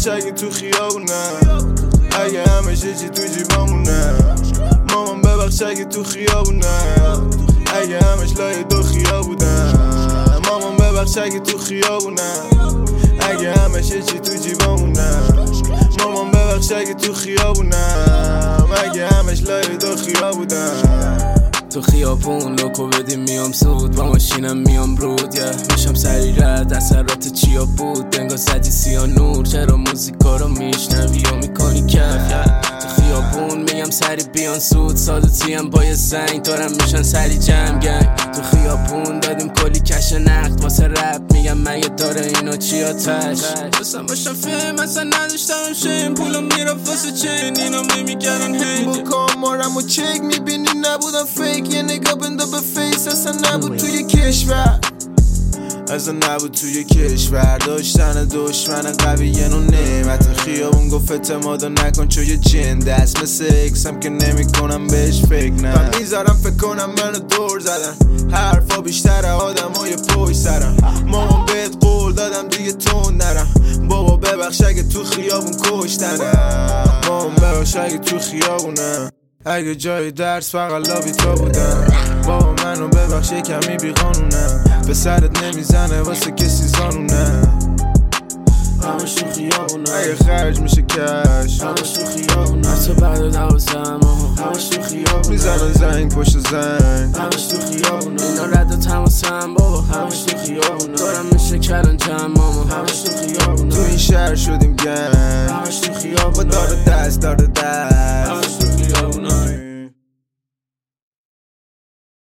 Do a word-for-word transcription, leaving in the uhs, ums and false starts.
ببخش اگه تو خیابونم، اگه همش چی تو جیبامونه. مامان ببخش اگه تو خیابونم، اگه همش لای دو خیا بودم. مامان ببخش اگه تو خیابونم، اگه همش چی تو جیبامونم. مامان ببخش اگه تو خیابونم، اگه همش لای دو خیا بودم. تو خیابون لوکو بدیم میام زود، با ماشینم میام رود yeah. میشم سری رد اثرات چیا بود، دنگا زدی سیا نور. چرا موزیکا رو میشنوی و میکنی کف yeah. تو خیابون میگم سری بیان سود، سادتیم با یه زنگ دارم میشن سری جمع گنگ. تو خیابون دادیم کلی کش نقد واسه رپ، میگم مگه داره اینا چی آتش. بسم باشم فهم اصلا نداشتم شیم، پولم میرفت واسه چین اینا میمیگرن هیت. بکام مارم و چک میبینی نبودم فیک، یه نگاه بنده به فیس اصلا نبود توی کشور، اصلا نبود توی کشور. داشتن دشمن قوی یه نوع نعمت، خیابون گفت اعتمادو نکن چون یه جن دست مثل اکسم که نمی کنم بهش فکر نه. من میذارم فکر کنم منو دور زدن، حرفا بیشتره آدم های پوش سرم. مامان بهت قول دادم دیگه تون نرم، بابا ببخش اگه تو خیابون کشتنم. مامان ببخش اگه تو خیابونم، اگه جای درس فقط لابی تو بودم. بابا منو ببخش کمی بی قانونم، به سرت نمیزنه واسه کسی زانونم. همش تو خیابونم، اگه خرج میشه کش همش تو خیابونم. حتی بعد دوازم همش تو خیابونم، میزنن زنگ پشت زنگ همش تو خیابونم. اینا رد و تماسم بابا همش تو خیابونم. دارم میشه کلان جمع ماما همش تو خیابونم. تو این شهر شدیم گنگ، همش تو خیابونم. با دار دست دار دست